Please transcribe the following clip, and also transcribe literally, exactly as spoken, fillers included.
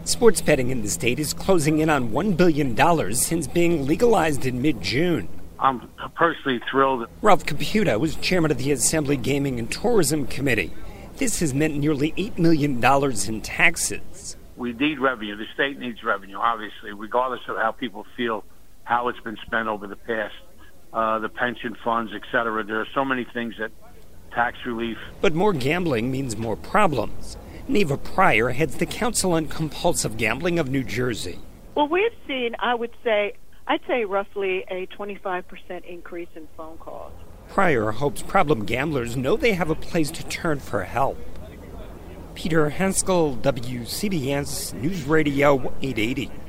Sports betting in the state is closing in on one billion dollars since being legalized in mid-June. I'm personally thrilled. Ralph Caputa was chairman of the Assembly Gaming and Tourism Committee. This has meant nearly eight million dollars in taxes. We need revenue. The state needs revenue, obviously, regardless of how people feel, how it's been spent over the past, uh, the pension funds, et cetera. There are so many things that tax relief. But more gambling means more problems. Neva Pryor heads the Council on Compulsive Gambling of New Jersey. Well, we've seen, I would say, I'd say roughly a twenty-five percent increase in phone calls. Pryor hopes problem gamblers know they have a place to turn for help. Peter Haskell, W C B S News Radio eight eighty.